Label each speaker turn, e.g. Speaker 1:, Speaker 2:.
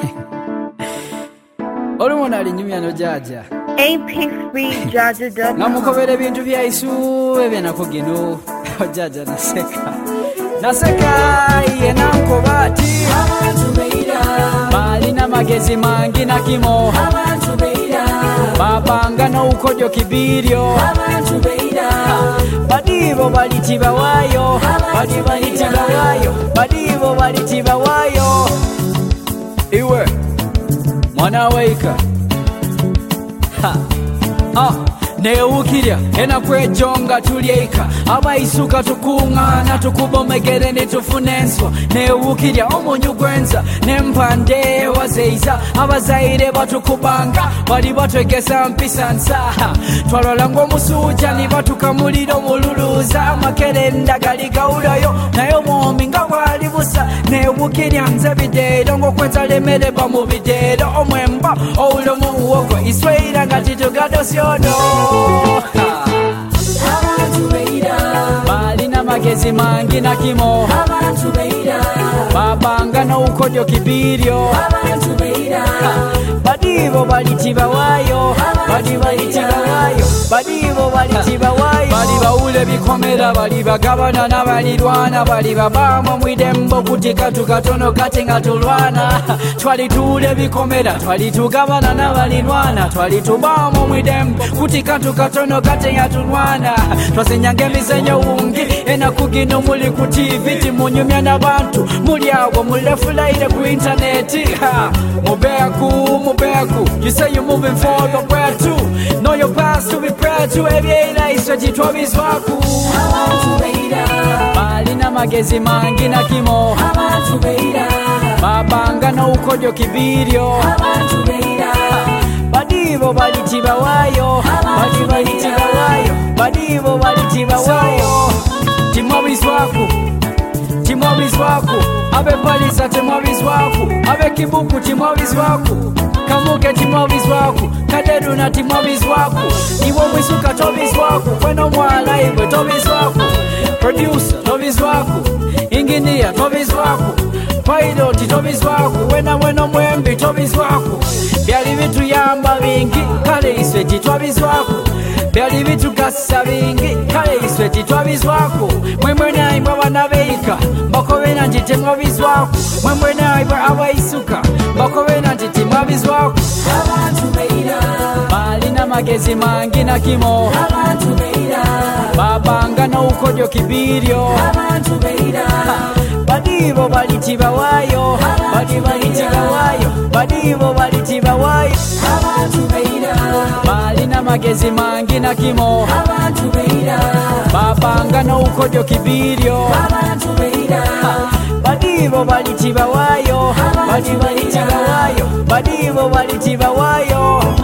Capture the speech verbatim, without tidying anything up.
Speaker 1: Olumona alinyumya no jaja
Speaker 2: A P three jaja dot com.
Speaker 1: namukobera ebintu bya isu ebyenako gino jaja naseka naseka ye nankobati
Speaker 3: abantu beira
Speaker 1: balina magezi mangi na kimo
Speaker 3: abantu beira
Speaker 1: babanga n'ukojo kibirio
Speaker 3: abantu beira
Speaker 1: badibo balitiba wayo badi balitiba wayo badibo balitiba wayo iwe mwana waika ha ah neukirya enakwejonga tulyeika abaisuka tukungana tukubomegere netufune enswa neukirya omunyu gwenza nempande wazeiza abazaire batukubanga bali batwegesa mpisa nsaha twalwala ng'omusuuja ni batukamulira omululuuza amakerenda gali gawulayo naye omwomi nga bwali busa neukirya nze bideero ng'okwenzala emmere ba mu bideero omwemba owulomuwogo isweira nga titugadosyono
Speaker 3: abantu beira
Speaker 1: balina magezi mangi na kimo
Speaker 3: abantu beira
Speaker 1: babanga n'ukojo kibirio
Speaker 3: abantu beira
Speaker 1: badibo balitiba wayo badi balitiba wayo badibo balitiba wayo bali bawule bikomera bali bagabana n'abalirwana bali babama mwidembo kutika tukatono kati nga tulwana twali tule bikomera twali tugabana n'abalirwana twali tubama mwidembo kutika tukatono kati nga tulwana twasenyanga emizenyo wungi enakugino muli ku T V timunyumya n'abantu muli awo mulefulaire ku interneti mubeku mubeku you say you're moving forward but where to know your past to be proud to ebyeira iswe titwabizwaku
Speaker 3: abantu beira
Speaker 1: balina magezi mangi na kimo
Speaker 3: abantu beira
Speaker 1: babanga n'ukojo kibirio
Speaker 3: abantu beira
Speaker 1: badibo balitiba wayo badi balitiba wayo badibo balitiba wayo timwabizwaku timwabizwaku abe palisa timwabizwaku abe kibuku timwabizwaku kamuke timwabizwaku kaderuna timwabizwaku iwo mwisuka tobizwaku kweno mwala iwe tobizwaku producer tobizwaku engineer tobizwaku pilot tobizwaku wena weno mwembi tobizwaku byali bituyamba bingi kale iswe titwabizwaku byali bitukassa bingi kale iswe titwabizwaku mwemwenaibwe abanabeika mbakobera nti temwabizwaku mwemwenaibwe abaisuka mbakobera nti timwabizwaku
Speaker 3: abantu beira
Speaker 1: balina magezi mangi na kimo
Speaker 3: abantu beira
Speaker 1: babanga n'ukojo kibirio
Speaker 3: abantu beira
Speaker 1: badibo balitiba wayo badi balitiba wayo badibo balitiba wayo
Speaker 3: abantu beira
Speaker 1: balina magezi mangi na kimo
Speaker 3: abantu beira
Speaker 1: babanga n'ukojo kibirio
Speaker 3: abantu beira
Speaker 1: badibo balitiba wayo badi balitiba wayo badibo balitiba wayo